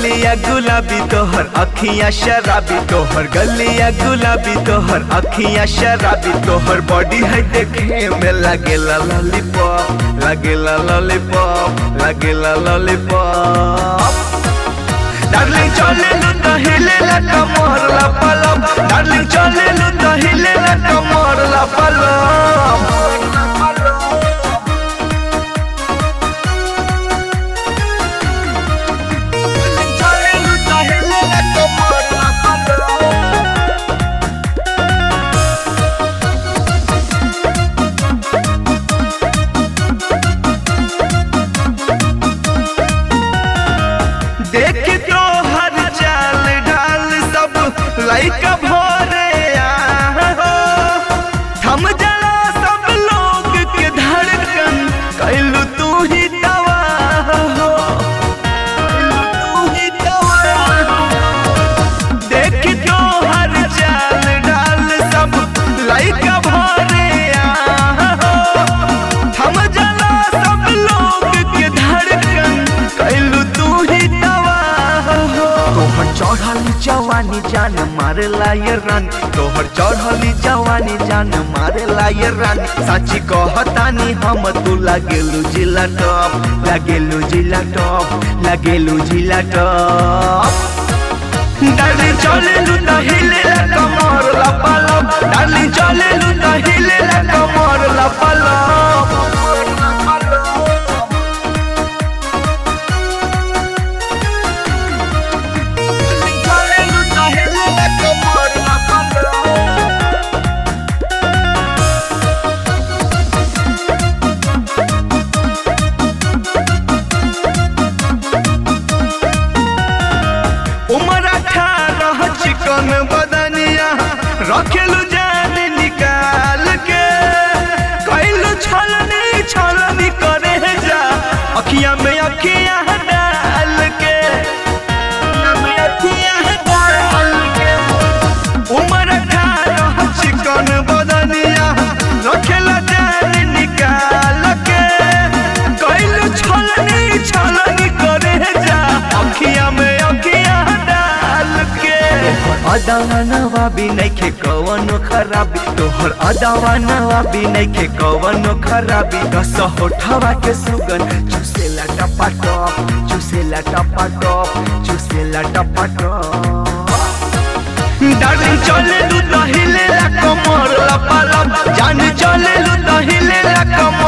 गलिया गुलाबी तोहर अखियां शराबी, तोहर गलिया गुलाबी तोहर अखियां शराबी, तोहर बॉडी है देखे में लागेला लॉलीपॉप, लागेला लॉलीपॉप, लागेला लॉलीपॉप। डार्लिंग चले लू तो हिलेला कमर लपलप, डार्लिंग चले लू तो हिलेला कमर लपलप। देख तो हर चाल ढाल सब लाइका भोरे हो, थम जला सब लोग के धड़कन, कैलू तू ही दवा हो, तू ही दवा हो। देख तो हर चाल ढाल सब लाइका भोरे हो, थम जला सब लोग के धड़कन, कैलू तू ही चढ़ली जवानी जान मारे लाये रानी, तोहर चढ़ली जवानी जान मारे लाये रानी। साची कहतानी हम तू लागेलू जिला टॉप, लागेलू जिला टॉप, लागेलू जिला टॉप। डार्लिंग चलेलू तो हिलेला कमर लपलप, डार्लिंग चलेलू तो हिलेला कमर लपलप। उमर 18 चिकन बदनिया रखेलू जान निकाल के, कैलू छलनी छलनी करे जा अखियां में अखियां डाल के, उमर 18 चिकन बदनिया रखेला जान निकाल के, कैलू छलनी छलनी करे जा अखियां में अखियां अदावा नवाबी नइखे कवनो खराबी, तोहर अदावा नवाबी नइखे कवनो खराबी। दस होठवा के सुगन चुसेला टपाटप, चुसेला टपाटप, चुसेला टपाटप। डार्लिंग चलेलू तो हिलेला कमर लपलप, जान चलेलू तो हिलेला कमर